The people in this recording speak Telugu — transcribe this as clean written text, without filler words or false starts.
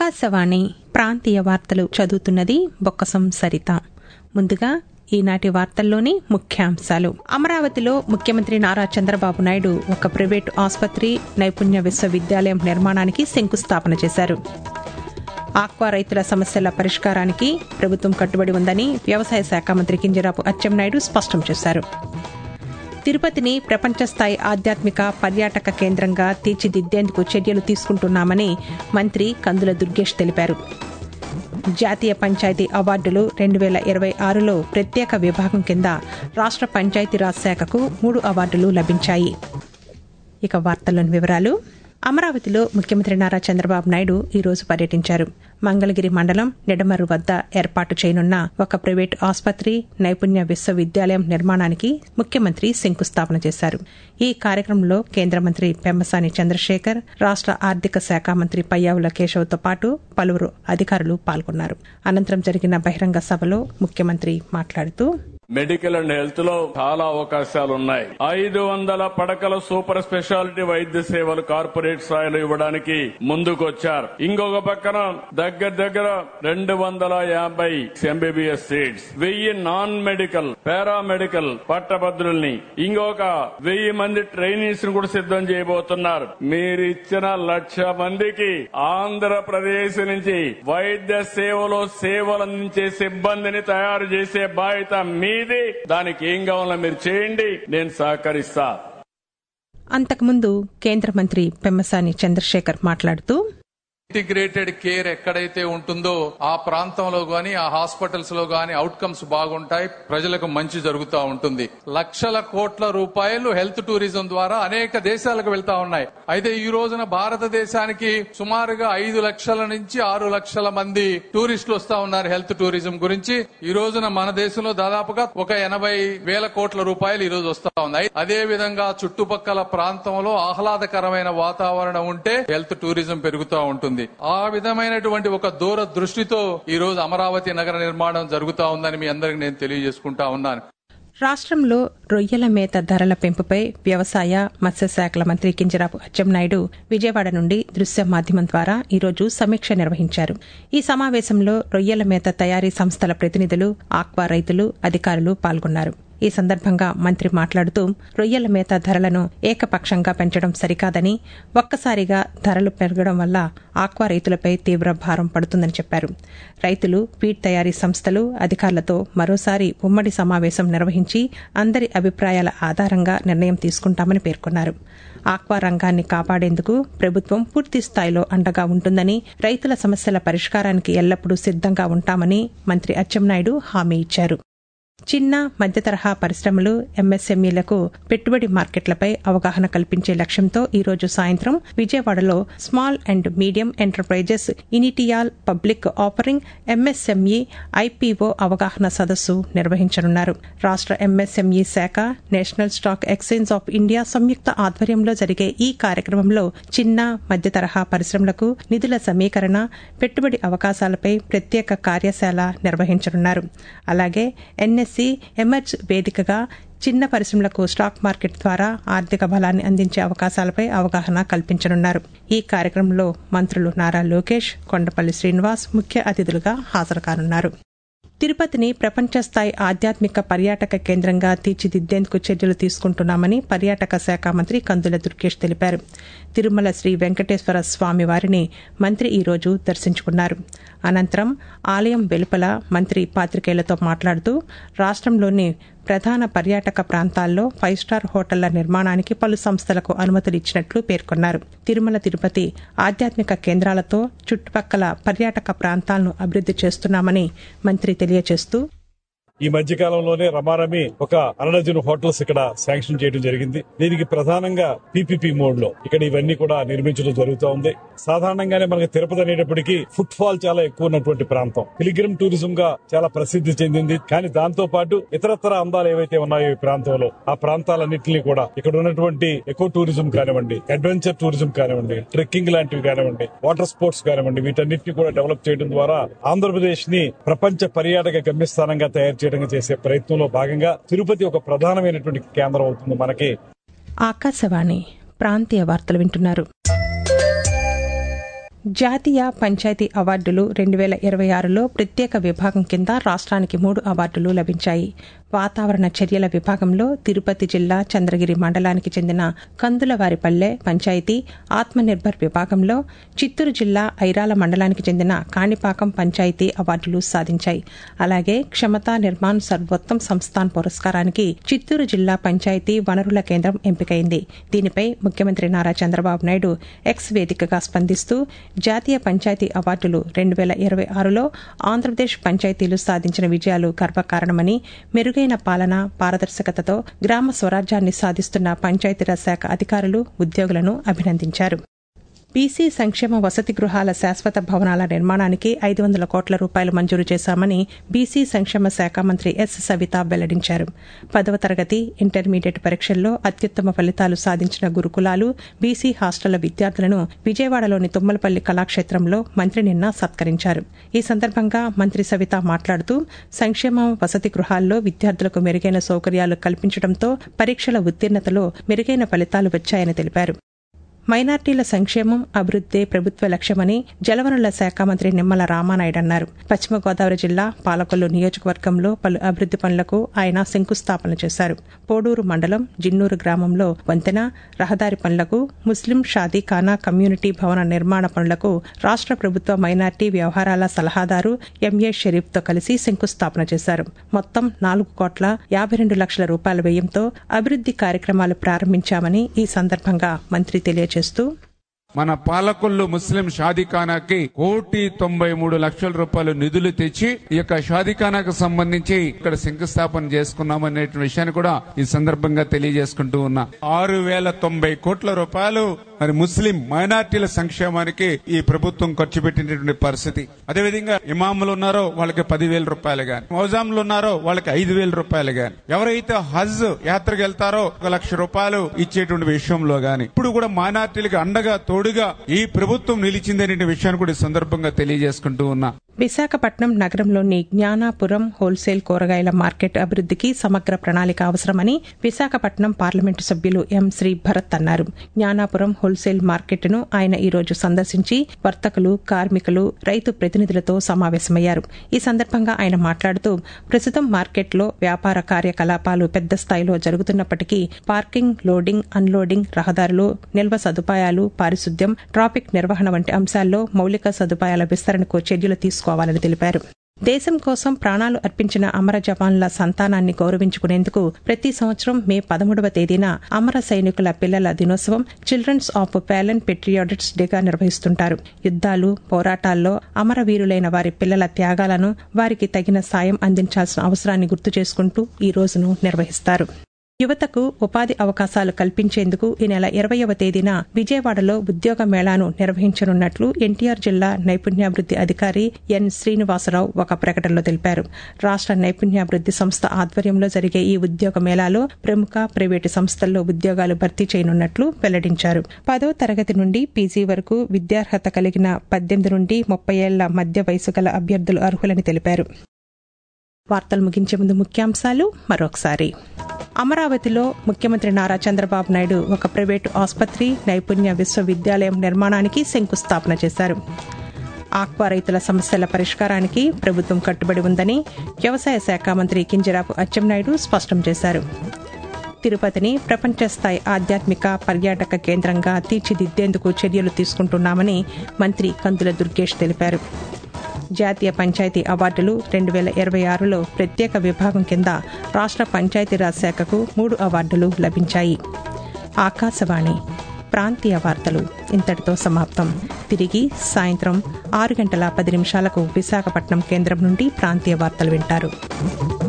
ఆకాశవాణి ప్రాంతీయ వార్తలు చదువుతున్నది బొక్కసం సరిత. ముందుగా ఈనాటి వార్తల్లోని ముఖ్యాంశాలు. అమరావతిలో ముఖ్యమంత్రి నారా చంద్రబాబు నాయుడు ఒక ప్రైవేటు ఆసుపత్రి, నైపుణ్య విశ్వవిద్యాలయం నిర్మాణానికి శంకుస్థాపన చేశారు. ఆక్వా రైతుల సమస్యల పరిష్కారానికి ప్రభుత్వం కట్టుబడి ఉందని వ్యవసాయ శాఖ మంత్రి కింజరాపు అచ్చెన్నాయుడు స్పష్టం చేశారు. తిరుపతిని ప్రపంచ స్థాయి ఆధ్యాత్మిక పర్యాటక కేంద్రంగా తీర్చిదిద్దేందుకు చర్యలు తీసుకుంటున్నామని మంత్రి కందుల దుర్గేష్ తెలిపారు. జాతీయ పంచాయతీ అవార్డులు 2026లో ప్రత్యేక విభాగం కింద రాష్ట్ర పంచాయతీరాజ్ శాఖకు 3 అవార్డులు లభించాయి. ఇక వార్తల్లోని వివరాలు. అమరావతిలో ముఖ్యమంత్రి నారా చంద్రబాబు నాయుడు ఈరోజు పర్యటించారు. మంగళగిరి మండలం నిడమర్రు వద్ద ఏర్పాటు చేయనున్న ఒక ప్రైవేటు ఆసుపత్రి, నైపుణ్య విశ్వవిద్యాలయం నిర్మాణానికి ముఖ్యమంత్రి శంకుస్థాపన చేశారు. ఈ కార్యక్రమంలో కేంద్ర మంత్రి పెమ్మసాని చంద్రశేఖర్, రాష్ట్ర ఆర్థిక శాఖ మంత్రి పయ్యావుల కేశవ్తో పాటు పలువురు అధికారులు పాల్గొన్నారు. అనంతరం జరిగిన బహిరంగ సభలో ముఖ్యమంత్రి మాట్లాడుతూ, మెడికల్ అండ్ హెల్త్ లో చాలా అవకాశాలు ఉన్నాయి. 500 పడకల సూపర్ స్పెషాలిటీ వైద్య సేవలు కార్పొరేట్ స్థాయిలో ఇవ్వడానికి ముందుకొచ్చారు. ఇంకొక పక్కన దగ్గర 250 MBBS seats, 1000 non medical paramedical పట్టభద్రుల్ని, ఇంకొక 1000 మంది ట్రైనీస్ ను కూడా సిద్ధం చేయబోతున్నారు. మీరిచ్చిన 1,00,000 మందికి ఆంధ్రప్రదేశ్ నుంచి వైద్య సేవలో సేవలందించే సిబ్బందిని తయారు చేసే బాధ్యత మీది. దానికి ఏం కావాలో మీరు చేయండి, నేను సహకరిస్తా. అంతకుముందు కేంద్ర మంత్రి పెమ్మసాని చంద్రశేఖర్ మాట్లాడుతూ, ఇంటిగ్రేటెడ్ కేర్ ఎక్కడైతే ఉంటుందో ఆ ప్రాంతంలో గాని, ఆ హాస్పిటల్స్ లో గాని అవుట్కమ్స్ బాగుంటాయి, ప్రజలకు మంచి జరుగుతూ ఉంటుంది. లక్షల కోట్ల రూపాయలు హెల్త్ టూరిజం ద్వారా అనేక దేశాలకు వెళ్తా ఉన్నాయి. అయితే ఈ రోజున భారతదేశానికి సుమారుగా 5 లక్షల నుంచి 6 లక్షల మంది టూరిస్టులు వస్తా ఉన్నారు హెల్త్ టూరిజం గురించి. ఈ రోజున మన దేశంలో దాదాపుగా ఒక 80,000 కోట్ల రూపాయలు ఈ రోజు వస్తా ఉన్నాయి. అదే విధంగా చుట్టుపక్కల ప్రాంతంలో ఆహ్లాదకరమైన వాతావరణం ఉంటే హెల్త్ టూరిజం పెరుగుతూ ఉంటుంది. ఆ విధమైనటువంటి ఒక దూర దృష్టితో ఈ రోజు అమరావతి నగర నిర్మాణం జరుగుతా ఉందని మీ అందరికి నేను తెలియజేసుకుంటా ఉన్నాను. రాష్ట్రంలో రొయ్యల మేత ధరల పెంపుపై వ్యవసాయ, మత్స్యశాఖల మంత్రి కింజరాపు అచ్చెన్నాయుడు విజయవాడ నుండి దృశ్య మాధ్యమం ద్వారా ఈరోజు సమీక్ష నిర్వహించారు. ఈ సమావేశంలో రొయ్యల మేత తయారీ సంస్థల ప్రతినిధులు, ఆక్వా రైతులు, అధికారులు పాల్గొన్నారు. ఈ సందర్భంగా మంత్రి మాట్లాడుతూ, రొయ్యల మేత ధరలను ఏకపక్షంగా పెంచడం సరికాదని, ఒక్కసారిగా ధరలు పెరగడం వల్ల ఆక్వా రైతులపై తీవ్ర భారం పడుతుందని చెప్పారు. రైతులు, ఫీడ్ తయారీ సంస్థలు, అధికారులతో మరోసారి ఉమ్మడి సమావేశం నిర్వహించి అందరి అభిప్రాయాల ఆధారంగా నిర్ణయం తీసుకుంటామని పేర్కొన్నారు. ఆక్వా రంగాన్ని కాపాడేందుకు ప్రభుత్వం పూర్తి స్థాయిలో అండగా ఉంటుందని, రైతుల సమస్యల పరిష్కారానికి ఎల్లప్పుడూ సిద్దంగా ఉంటామని మంత్రి అచ్చెన్నాయుడు హామీ ఇచ్చారు. చిన్న, మధ్య తరహా పరిశ్రమలు, ఎంఎస్ఎంఈలకు పెట్టుబడి మార్కెట్లపై అవగాహన కల్పించే లక్ష్యంతో ఈరోజు సాయంత్రం విజయవాడలో small and medium enterprises initial public offering MSME IPO అవగాహన సదస్సు నిర్వహించనున్నారు. రాష్ట్ర ఎంఎస్ఎంఈ శాఖ, national stock exchange of India సంయుక్త ఆధ్వర్యంలో జరిగే ఈ కార్యక్రమంలో చిన్న, మధ్య తరహా పరిశ్రమలకు నిధుల సమీకరణ, పెట్టుబడి అవకాశాలపై ప్రత్యేక కార్యశాల నిర్వహించనున్నారు. అలాగే ఎన్ఎస్సి ఎమర్జ్ వేదికగా చిన్న పరిశ్రమలకు స్టాక్ మార్కెట్ ద్వారా ఆర్థిక బలాన్ని అందించే అవకాశాలపై అవగాహన కల్పించనున్నారు. ఈ కార్యక్రమంలో మంత్రులు నారా లోకేష్, కొండపల్లి శ్రీనివాస్ ముఖ్య అతిథులుగా హాజరు కానున్నారు. తిరుపతిని ప్రపంచ స్థాయి ఆధ్యాత్మిక పర్యాటక కేంద్రంగా తీర్చిదిద్దేందుకు చర్యలు తీసుకుంటున్నామని పర్యాటక శాఖ మంత్రి కందుల దుర్గేష్ తెలిపారు. తిరుమల శ్రీ వెంకటేశ్వర స్వామి వారిని మంత్రి ఈరోజు దర్శించుకున్నారు. అనంతరం ఆలయం వెలుపల మంత్రి పాత్రికేయులతో మాట్లాడుతూ, రాష్ట్రంలోని ప్రధాన పర్యాటక ప్రాంతాల్లో 5 స్టార్ హోటళ్ల నిర్మాణానికి పలు సంస్థలకు అనుమతులు ఇచ్చినట్లు పేర్కొన్నారు. తిరుమల తిరుపతి ఆధ్యాత్మిక కేంద్రాలతో చుట్టుపక్కల పర్యాటక ప్రాంతాలను అభివృద్ది చేస్తున్నామని మంత్రి తెలియజేస్తూ, ఈ మధ్య కాలంలోనే రమారమి ఒక 100 హోటల్స్ ఇక్కడ శాంక్షన్ చేయడం జరిగింది. దీనికి ప్రధానంగా పీపీపీ మోడ్ లో ఇక్కడ ఇవన్నీ కూడా నిర్మించడం జరుగుతూ ఉంది. సాధారణంగానే మనకి తిరుపతి అనేటప్పటికీ ఫుట్ ఫాల్ చాలా ఎక్కువ ఉన్నటువంటి ప్రాంతం, పిలిగ్రిమ్ టూరిజం గా చాలా ప్రసిద్ధి చెందింది. కానీ దాంతో పాటు ఇతరత్ర అందాలు ఏవైతే ఉన్నాయో ఈ ప్రాంతంలో, ఆ ప్రాంతాలన్నింటినీ కూడా ఇక్కడ ఉన్నటువంటి ఎకో టూరిజం కానివ్వండి, అడ్వెంచర్ టూరిజం కానివ్వండి, ట్రెక్కింగ్ లాంటివి కానివ్వండి, వాటర్ స్పోర్ట్స్ కానివ్వండి, వీటన్నిటిని కూడా డెవలప్ చేయడం ద్వారా ఆంధ్రప్రదేశ్ ని ప్రపంచ పర్యాటక గమ్యస్థానంగా తయారు చేయడం చేసే ప్రయత్నంలో భాగంగా తిరుపతి ఒక ప్రధానమైనటువంటి కేంద్రం అవుతుంది మనకి. ఆకాశవాణి ప్రాంతీయ వార్తలు వింటున్నారు. జాతీయ పంచాయతీ అవార్డులు 2026లో ప్రత్యేక విభాగం కింద రాష్ట్రానికి 3 అవార్డులు లభించాయి. వాతావరణ చర్యల విభాగంలో తిరుపతి జిల్లా చంద్రగిరి మండలానికి చెందిన కందులవారిపల్లె పంచాయతీ, ఆత్మనిర్భర్ విభాగంలో చిత్తూరు జిల్లా ఐరాల మండలానికి చెందిన కాణిపాకం పంచాయతీ అవార్డులు సాధించాయి. అలాగే క్షమతా నిర్మాణ్ సర్వోత్తమ్ సంస్థాన్ పురస్కారానికి చిత్తూరు జిల్లా పంచాయతీ వనరుల కేంద్రం ఎంపికైంది. దీనిపై ముఖ్యమంత్రి నారా చంద్రబాబు నాయుడు ఎక్స్ వేదికగా స్పందిస్తూ జాతీయ పంచాయతీ అవార్డులు 2026లో ఆంధ్రప్రదేశ్ పంచాయతీలు సాధించిన విజయాలు గర్వకారణమని, మెరుగైన పాలన, పారదర్శకతతో గ్రామ స్వరాజ్యాన్ని సాధిస్తున్న పంచాయతీరాజ్ శాఖ అధికారులు, ఉద్యోగులను అభినందించారు. బీసీ సంక్షేమ వసతి గృహాల శాశ్వత భవనాల నిర్మాణానికి 500 కోట్ల రూపాయలు మంజూరు చేశామని బీసీ సంక్షేమ శాఖ మంత్రి ఎస్ సవిత వెల్లడించారు. 10వ తరగతి, ఇంటర్మీడియట్ పరీక్షల్లో అత్యుత్తమ ఫలితాలు సాధించిన గురుకులాలు, బీసీ హాస్టళ్ల విద్యార్థులను విజయవాడలోని తుమ్మలపల్లి కళాక్షేత్రంలో మంత్రి నిన్న సత్కరించారు. ఈ సందర్భంగా మంత్రి సవిత మాట్లాడుతూ సంక్షేమ వసతి గృహాల్లో విద్యార్థులకు మెరుగైన సౌకర్యాలు కల్పించడంతో పరీక్షల ఉత్తీర్ణతలో మెరుగైన ఫలితాలు వచ్చాయని తెలిపారు. మైనార్టీల సంక్షేమం, అభివృద్దే ప్రభుత్వ లక్ష్యమని జలవనరుల శాఖ మంత్రి నిమ్మల రామానాయుడు అన్నారు. పశ్చిమ గోదావరి జిల్లా పాలకొల్లు నియోజకవర్గంలో పలు అభివృద్ది పనులకు ఆయన శంకుస్థాపన చేశారు. పోడూరు మండలం జిన్నూరు గ్రామంలో వంతెన, రహదారి పనులకు, ముస్లిం షాదీఖానా కమ్యూనిటీ భవన నిర్మాణ పనులకు రాష్ట్ర ప్రభుత్వ మైనార్టీ వ్యవహారాల సలహాదారు ఎంఏ షరీఫ్తో కలిసి శంకుస్థాపన చేశారు. మొత్తం 4,52 లక్షల రూపాయల వ్యయంతో అభివృద్ది కార్యక్రమాలు ప్రారంభించామని ఈ సందర్భంగా మంత్రి తెలియజేశారు. చేస్తూ మన పాలకొల్లు ముస్లిం షాదీఖానాకి 1,93 లక్షల రూపాయలు నిధులు తెచ్చి ఈ యొక్క షాదీఖానాకు సంబంధించి ఇక్కడ శంకుస్థాపన చేసుకున్నామనే విషయాన్ని కూడా ఈ సందర్భంగా తెలియజేసుకుంటూ ఉన్నా. 6,090 కోట్ల రూపాయలు మరి ముస్లిం మైనార్టీల సంక్షేమానికి ఈ ప్రభుత్వం ఖర్చు పెట్టినటువంటి పరిస్థితి. అదేవిధంగా ఇమాములు ఉన్నారో వాళ్ళకి 10,000 రూపాయలు గాని, మౌజాములు ఉన్నారో వాళ్ళకి 5,000 రూపాయలు గాని, ఎవరైతే హజ్ యాత్రకు వెళ్తారో 1 లక్ష రూపాయలు ఇచ్చేటువంటి విషయంలో గాని ఇప్పుడు కూడా మైనార్టీలకు అండగా తోడుగా ఈ ప్రభుత్వం నిలిచిందనే విషయాన్ని కూడా ఈ సందర్భంగా తెలియజేసుకుంటూ ఉన్నా. విశాఖపట్నం నగరంలోని జ్ఞానాపురం హోల్సేల్ కూరగాయల మార్కెట్ అభివృద్దికి సమగ్ర ప్రణాళిక అవసరమని విశాఖపట్నం పార్లమెంటు సభ్యులు ఎం శ్రీ భరత్ అన్నారు. జ్ఞానాపురం హోల్సేల్ మార్కెట్ను ఆయన ఈ రోజు సందర్శించి వర్తకులు, కార్మికులు, రైతు ప్రతినిధులతో సమావేశమయ్యారు. ఈ సందర్భంగా ఆయన మాట్లాడుతూ ప్రస్తుతం మార్కెట్లో వ్యాపార కార్యకలాపాలు పెద్ద స్థాయిలో జరుగుతున్నప్పటికీ పార్కింగ్, లోడింగ్, అన్లోడింగ్, రహదారులు, నిల్వ సదుపాయాలు, పారిశుద్ధ్యం, ట్రాఫిక్ నిర్వహణ వంటి అంశాల్లో మౌలిక సదుపాయాల విస్తరణకు చర్యలు తీసుకోవాలని తెలిపారు. దేశం కోసం ప్రాణాలు అర్పించిన అమర జవాన్ల సంతానాన్ని గౌరవించుకునేందుకు ప్రతి సంవత్సరం మే 13వ తేదీన అమర సైనికుల పిల్లల దినోత్సవం చిల్డ్రన్స్ ఆఫ్ ఫ్యాలెన్ పెట్రియాటిక్స్ డేగా నిర్వహిస్తుంటారు. యుద్ధాలు, పోరాటాల్లో అమరవీరులైన వారి పిల్లల త్యాగాలను, వారికి తగిన సాయం అందించాల్సిన అవసరాన్ని గుర్తు చేసుకుంటూ ఈ రోజును నిర్వహిస్తారు. యువతకు ఉపాధి అవకాశాలు కల్పించేందుకు ఈ నెల 20వ తేదీన విజయవాడలో ఉద్యోగ మేళాను నిర్వహించనున్నట్లు ఎన్టీఆర్ జిల్లా నైపుణ్యాభివృద్ది అధికారి ఎన్ శ్రీనివాసరావు ఒక ప్రకటనలో తెలిపారు. రాష్ట్ర నైపుణ్యాభివృద్ది సంస్థ ఆధ్వర్యంలో జరిగే ఈ ఉద్యోగ మేళాలో ప్రముఖ ప్రైవేటు సంస్థల్లో ఉద్యోగాలు భర్తీ చేయనున్నట్లు వెల్లడించారు. 10వ తరగతి నుండి పీజీ వరకు విద్యార్హత కలిగిన 18 నుండి 30 ఏళ్ల మధ్య వయసు గల అభ్యర్థులు అర్హులని తెలిపారు. వార్తలు ముగించే ముందు ముఖ్యాంశాలు మరొకసారి. అమరావతిలో ముఖ్యమంత్రి నారా చంద్రబాబు నాయుడు ఒక ప్రైవేటు ఆసుపత్రి, నైపుణ్య విశ్వవిద్యాలయం నిర్మాణానికి శంకుస్థాపన చేశారు. ఆక్వా రైతుల సమస్యల పరిష్కారానికి ప్రభుత్వం కట్టుబడి ఉందని వ్యవసాయ శాఖ మంత్రి కింజరాపు అచ్చెన్నాయుడు స్పష్టం చేశారు. తిరుపతిని ప్రపంచ స్థాయి ఆధ్యాత్మిక పర్యాటక కేంద్రంగా తీర్చిదిద్దేందుకు చర్యలు తీసుకుంటున్నామని మంత్రి కందుల దుర్గేష్ తెలిపారు. జాతీయ పంచాయతీ అవార్డులు 2026లో ప్రత్యేక విభాగం కింద రాష్ట్ర పంచాయతీరాజ్ శాఖకు 3 అవార్డులు లభించాయి. ఆకాశవాణి ప్రాంతీయ వార్తలు ఇంతటితో సమాప్తం. తిరిగి సాయంత్రం 6:10 విశాఖపట్నం కేంద్రం నుండి ప్రాంతీయ వార్తలు వింటారు.